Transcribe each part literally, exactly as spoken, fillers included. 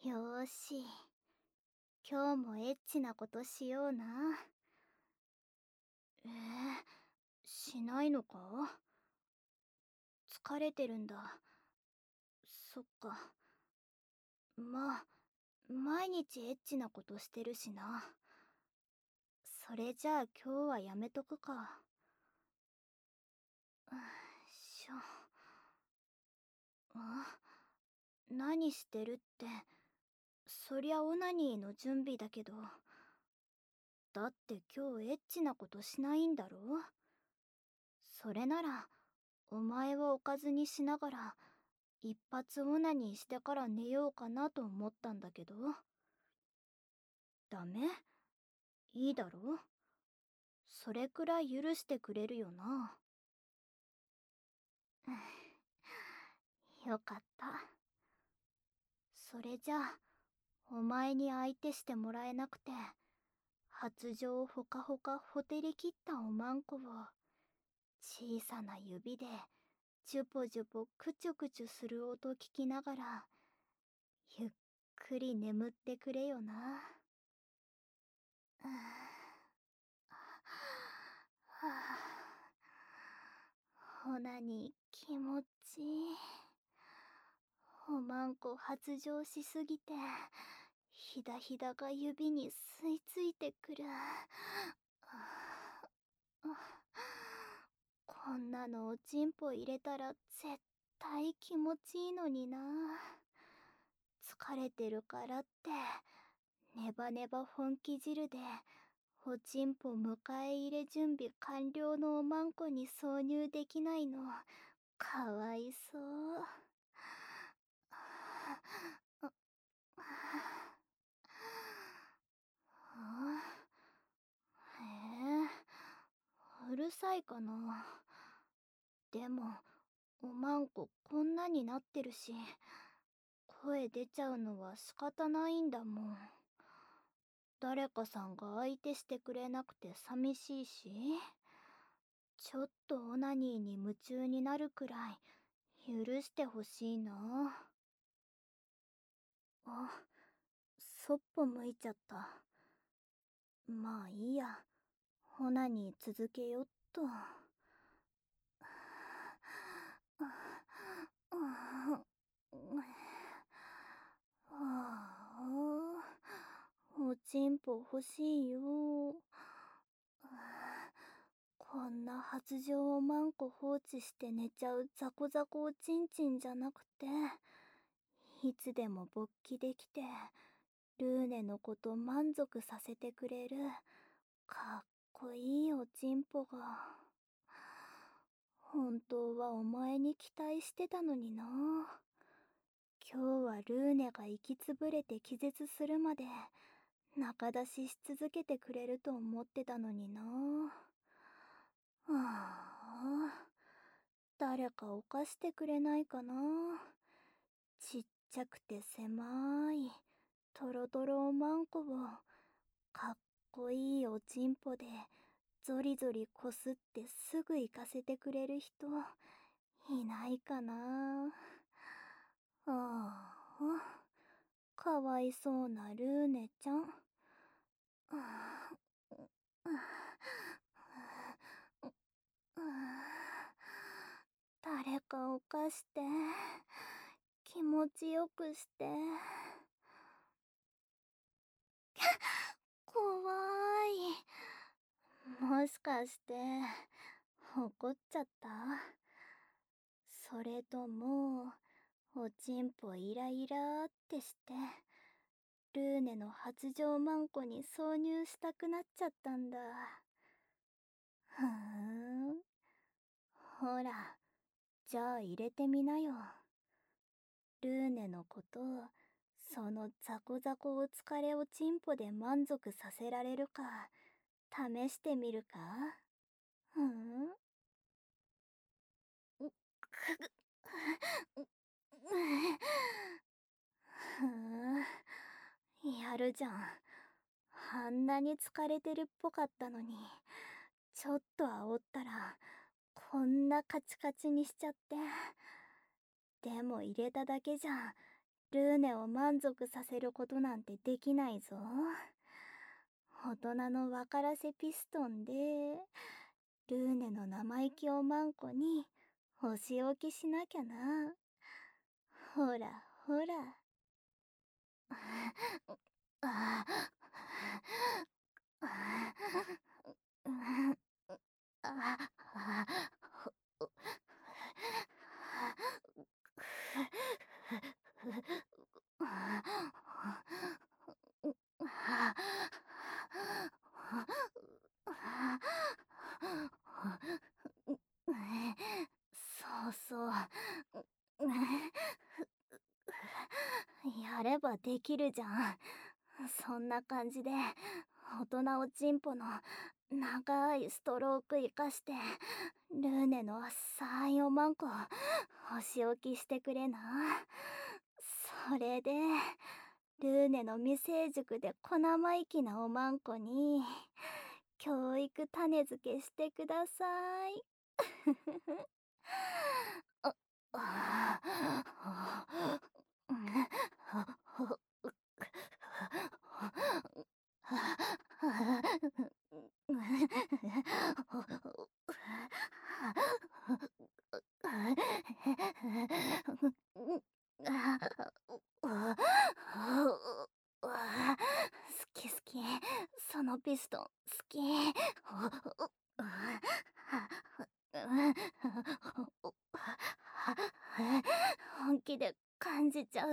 よーし、今日もエッチなことしような。えー、しないのか？疲れてるんだ。そっか。まあ、毎日エッチなことしてるしな。それじゃあ今日はやめとくか。よいしょ。あ、何してるって、そりゃオナニーの準備だけど。だって今日エッチなことしないんだろ？それなら、お前をおかずにしながら、一発オナニーしてから寝ようかなと思ったんだけど。ダメ？いいだろ？それくらい許してくれるよな。よかった。それじゃあ、お前に相手してもらえなくて、発情をほかほかほてり切ったおまんこを、小さな指で、ジュポジュポクチュクチュする音聞きながら、ゆっくり眠ってくれよな。はあ、オナニー気持ちいい。おまんこ発情しすぎて、ひだひだが指に吸い付いてくる。こんなのおちんぽ入れたら絶対気持ちいいのにな。疲れてるからって、ネバネバ本気汁で、おちんぽ迎え入れ準備完了のおまんこに挿入できないの、かわいそう。へえ、うるさいかな。でも、おまんここんなになってるし、声出ちゃうのは仕方ないんだもん。誰かさんが相手してくれなくて寂しいし、ちょっとオナニーに夢中になるくらい許してほしいな。あ、そっぽ向いちゃった。まあいいや、オナニー続けよっと。おちんぽ欲しいよ。こんな発情をマンコ放置して寝ちゃうザコザコおちんちんじゃなくて、いつでも勃起できて、ルーネのこと満足させてくれる、かっこいいおちんぽが。本当はお前に期待してたのにな。今日はルーネが息つぶれて気絶するまで仲出しし続けてくれると思ってたのにな。はあ、誰か犯してくれないかな。ちっちゃくて狭いトロトロおまんこをかっこいいおちんぽでゾリゾリこすってすぐ行かせてくれる人いないかな。ああ、かわいそうなルーネちゃん。誰かをかして気持ちよくして。怖い。もしかして怒っちゃった？それともおちんぽイライラってしてルーネの発情マンコに挿入したくなっちゃったんだ。ふーん。ほら、じゃあ入れてみなよ。ルーネのことそのザコザコお疲れおちんぽで満足させられるか試してみるか？ふん。ふん、やるじゃん。あんなに疲れてるっぽかったのに、ちょっと煽ったらこんなカチカチにしちゃって。でも入れただけじゃルーネを満足させることなんてできないぞ。大人の分からせピストンで、ルーネの生意気おまんこにお仕置きしなきゃな。ほらほら。あそうそう。やればできるじゃん。そんな感じで大人おちんぽの長いストローク生かしてルーネの浅いおまんこお仕置きしてくれな。それでルーネの未成熟で小生意気なおまんこに教育種付けしてください。ああ好き好き、そのピストン好き。本気で感じちゃう。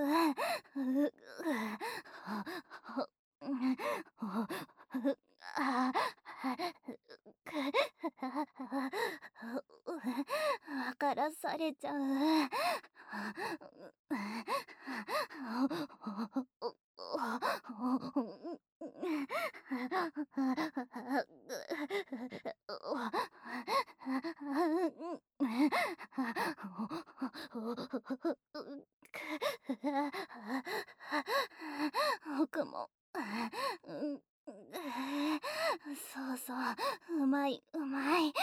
分からされちゃう。僕も、うん、そうそう、うまいうまい。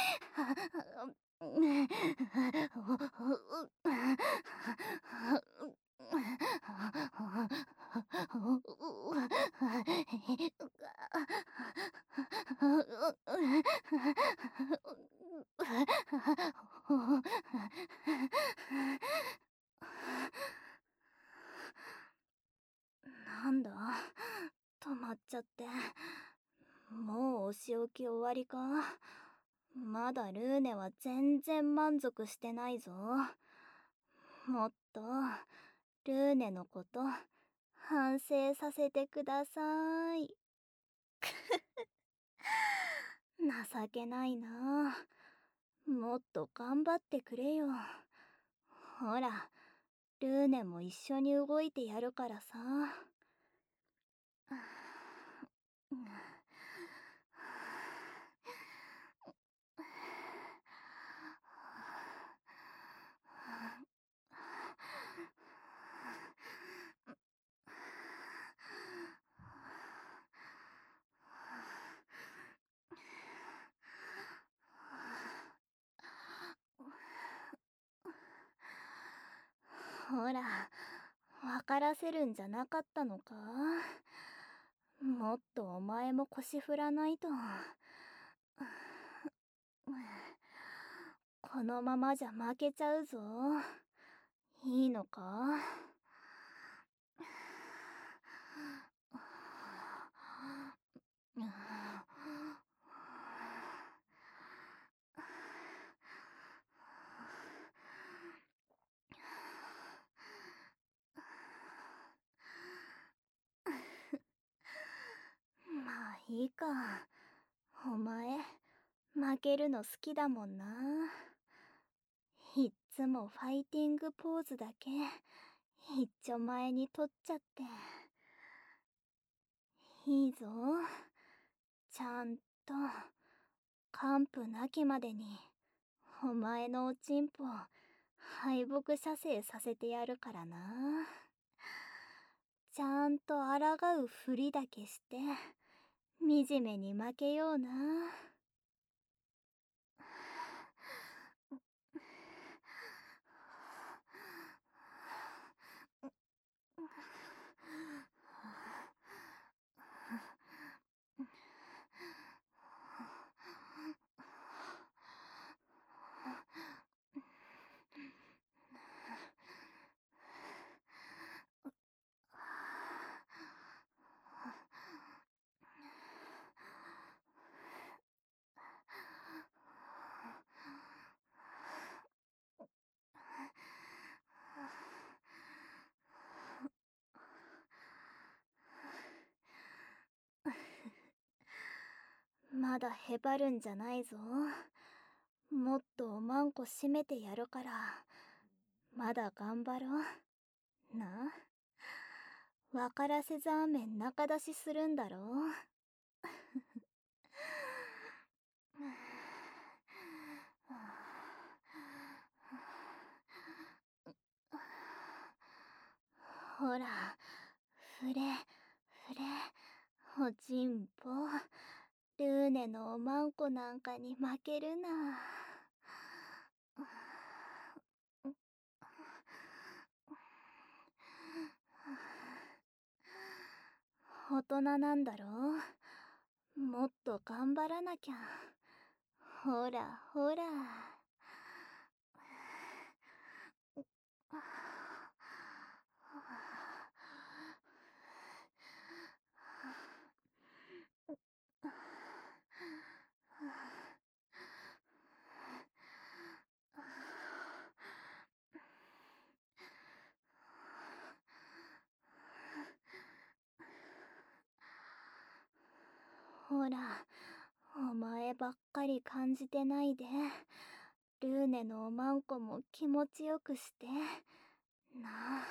なんだ、止まっちゃって。もうお仕置き終わりか。まだルーネは全然満足してないぞ。もっとルーネのこと反省させてください。情けないな。もっと頑張ってくれよ。ほら、ルーネも一緒に動いてやるからさ。ほら、分からせるんじゃなかったのか。もっとお前も腰振らないと。このままじゃ負けちゃうぞ。いいのか。まあいいか。お前負けるの好きだもんな。いっつもファイティングポーズだけ一丁前に取っちゃって。いいぞ、ちゃんと完膚なきまでにお前のおちんぽ敗北射精させてやるからな。ちゃんと抗うふりだけして惨めに負けような。 まだへばるんじゃないぞ。もっとおまんこ締めてやるから、まだ頑張ろう。な。分からせザーメン仲出しするんだろう。ほら、ふれ、ふれ、おちんぽ。ルーネのおまんこなんかに負けるな。大人なんだろう。もっと頑張らなきゃ。ほらほら。ほら、お前ばっかり感じてないで。ルーネのおまんこも気持ちよくして。なあ。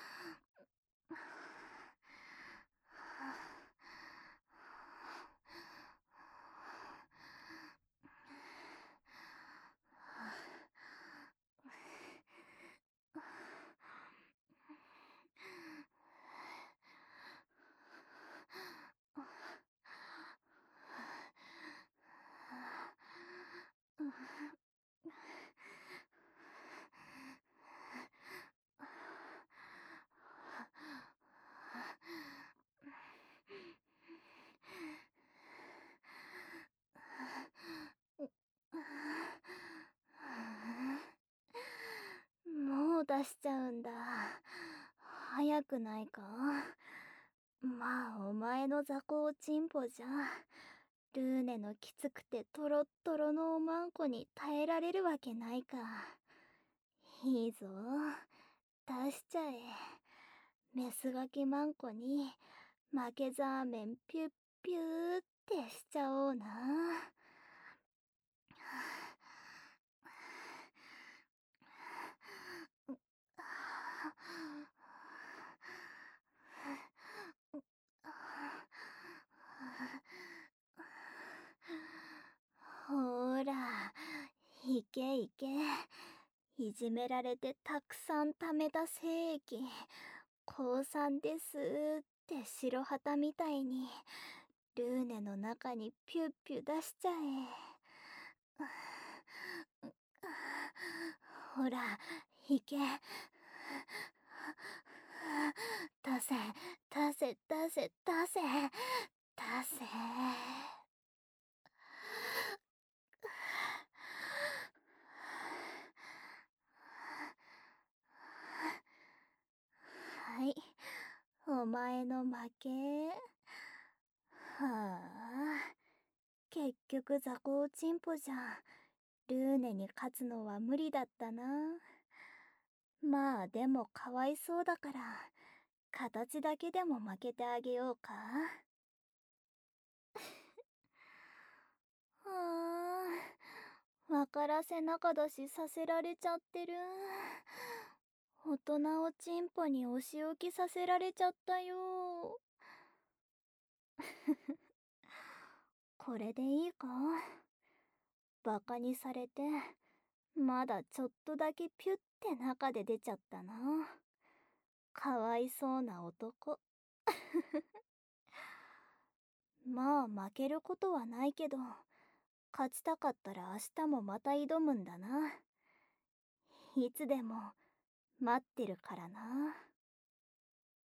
もう出しちゃうんだ。早くないか。まあお前の雑魚チンポじゃルーネのきつくてトロットロのおまんこに耐えられるわけないか。いいぞ、出しちゃえ。メスガキマンコに負けザーメンピュッピューってしちゃおうな。ほら、いけいけ。いじめられてたくさん貯めた精液、降参ですって白旗みたいに、ルーネの中にピュッピュ出しちゃえ。ほら、いけ。出せ、出せ、出せ、出せ、出せ。はい、お前の負け。はあ、結局雑魚チンポじゃん。ルーネに勝つのは無理だったな。まあでもかわいそうだから形だけでも負けてあげようか。はあ、分からせ仲出しさせられちゃってる。大人をチンポにお仕置きさせられちゃったよ。これでいいか。バカにされてまだちょっとだけピュって中で出ちゃったな。かわいそうな男。まあ負けることはないけど、勝ちたかったら明日もまた挑むんだな。いつでも待ってるからな。